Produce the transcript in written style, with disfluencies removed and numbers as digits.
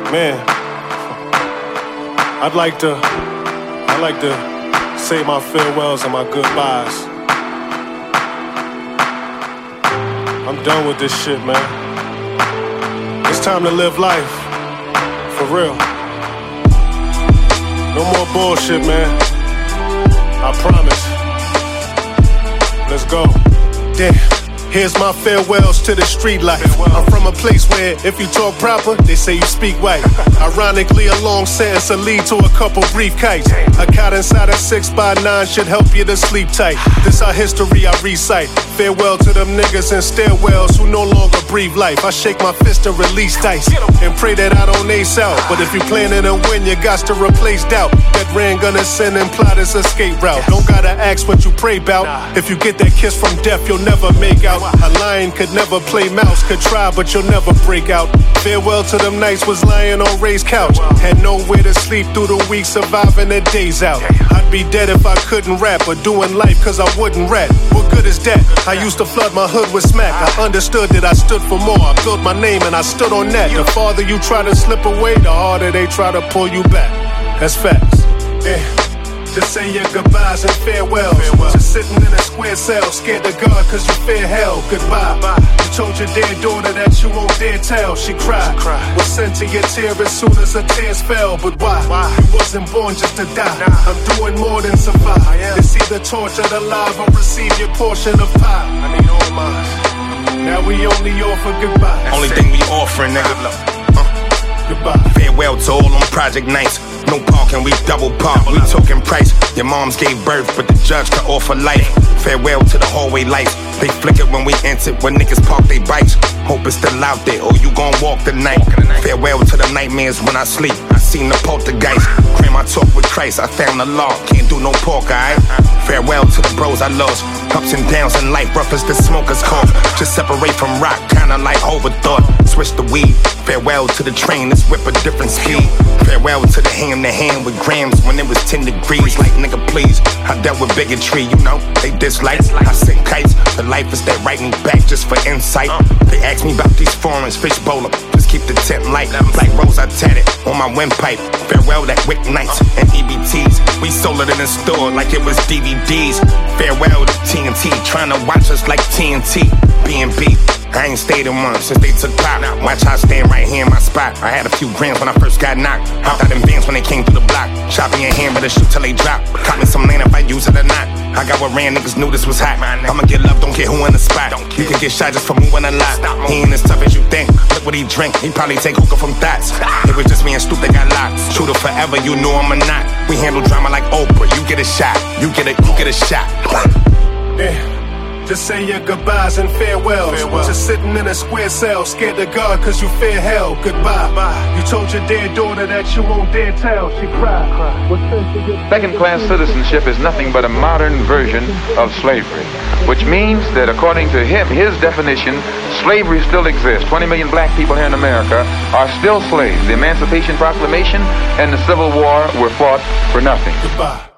Man, I'd like to say my farewells and my goodbyes. I'm done with this shit, man. It's time to live life, for real. No more bullshit, man. I promise. Let's go. Damn. Here's my farewells to the street life. I'm from a place where if you talk proper, they say you speak white. Ironically, a long sentence will lead to a couple brief kites. A cot inside a 6x9 should help you to sleep tight. This our history I recite. Farewell to them niggas in stairwells who no longer breathe life. I shake my fist to release dice and pray that I don't ace out. But if you planning to win, you got to replace doubt. That ran gonna send and plot his escape route. Don't gotta ask what you pray about. If you get that kiss from death, you'll never make out. A lion could never play mouse, could try, but you'll never break out. Farewell to them nights was lying on Ray's couch. Had nowhere to sleep through the week, surviving the days out. I'd be dead if I couldn't rap, or doing life cause I wouldn't rap. What good is that? I used to flood my hood with smack. I understood that I stood for more. I built my name and I stood on that. The farther you try to slip away, the harder they try to pull you back. That's facts. Yeah. Just say your goodbyes and farewells. Just sitting in a square cell, scared to God cause you fear hell. Goodbye. You told your dear daughter that you won't dare tell. She cried. Was sent to your tear as soon as her tears fell. But why? You wasn't born just to die. I'm doing more than survive. It's either tortured alive or receive your portion of pie. I need all mine. Now we only offer goodbye. Only thing we offering, nigga. Goodbye. Farewell to all them project nights. No parking, we double park, we talking price. Your moms gave birth, but the judge could offer life. Farewell to the hallway lights. They flickered when we entered, when niggas park they bikes. Hope it's still out there, or you gon' walk the night. Farewell to the nightmares when I sleep. I seen the poltergeist. Cram I talk with Christ, I found the law. Can't do no pork, alright? Farewell to the bros I lost. Ups and downs in life, rough as the smoker's cough. Just separate from rock, kinda like overthought. Switch the weed. Farewell to the train, let's whip a different speed. Farewell to the hand with grams when it was 10 degrees. Like nigga please, I dealt with bigotry, you know, they dislike. I sent kites, the life is that write me back just for insight. They ask me about these foreigns, fish bowler, just keep the tent light. Like Rose I tatted on my windpipe. Farewell that wick nights and EBTs. We sold it in the store like it was DVDs. Farewell to TNT, trying to watch us like TNT. B&B, I ain't stayed in one since they took pop. Watch how I stand right here in my spot. I had a few grams when I first got knocked. Hopped out in bands when they came through the block. Shot me in hand with a shoot till they drop. Caught me some lane if I use it or not. I got what ran, niggas knew this was hot. I'ma get love, don't care who in the spot. You can get shot just for moving a lot. He ain't as tough as you think. Look what he drink, he probably take hookah from thoughts. It was just me and Stoop that got locked. Shooter forever, you know I'm a not. We handle drama like Oprah. You get a shot, you get a shot. Yeah. Just say your goodbyes and farewells. Just sitting in a square cell, scared to God cause you fear hell. Goodbye. You told your dear daughter that you won't dare tell. She cried. Second-class citizenship is nothing but a modern version of slavery, which means that according to him, his definition, slavery still exists. 20 million black people here in America are still slaves. The Emancipation Proclamation and the Civil War were fought for nothing. Goodbye.